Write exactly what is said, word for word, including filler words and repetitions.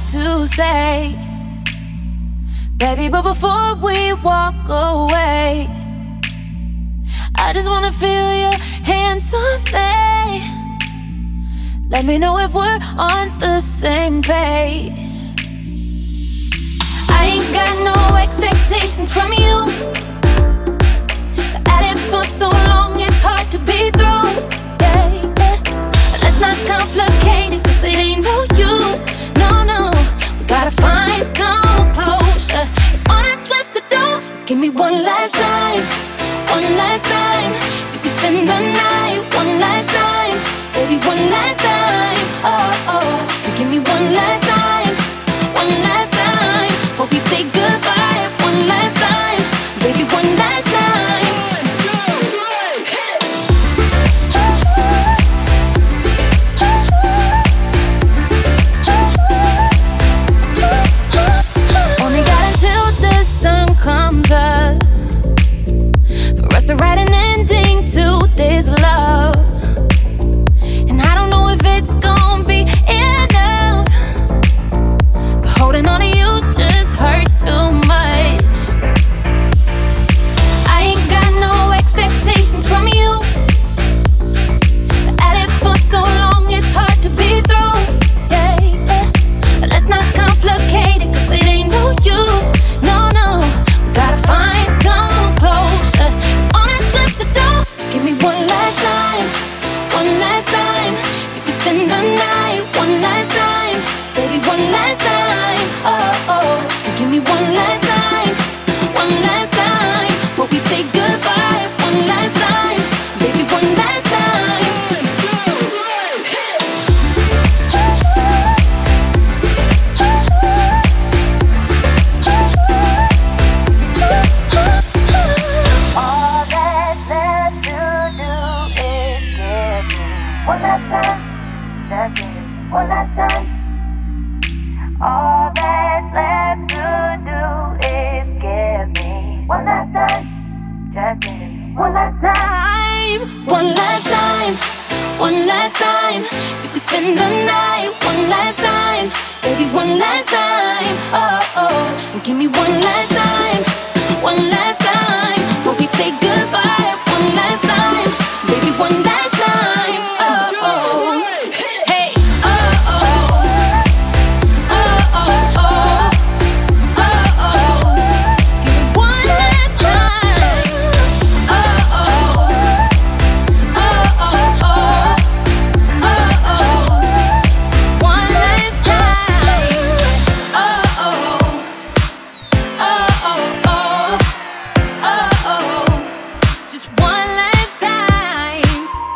to say, baby, but before we walk away, I just wanna feel your hands on me. Let me know if we're on the same page. I ain't got no expectations from you, but at it for so long it's hard to be through. Yeah, yeah. Let's not complicate it, cause it ain't no use. No, no, we gotta find some closure. If all that's left to do is give me one last time, one last time. You can spend the night, one last time, baby, one last time. Oh, oh, and give me one last time, one last time. Before we say goodbye, one last time, baby, one last time. Only got until the sun comes up for us to write an ending to this love. And I don't know if it's gonna be enough, but holding on to you just hurts too much. I ain't got no expectations from you, but at it for so long it's hard to be through. Yeah, yeah. Let's not complicate it, cause it ain't no use. No, no, we gotta find some closure. If all that's left to do is give me one last time, one last time. You can spend the night, one last time, baby, one last time. Oh, oh, and give me one last time, one last time. Before we say goodbye, one last time, baby, one last time. All that's left to do is give me one last time, just give me one last time. All that's left to do is give me one last time, just give me one last time. One last time, one last time. You can spend the night, one last time, baby, one last time. Oh, oh, and give me one last time.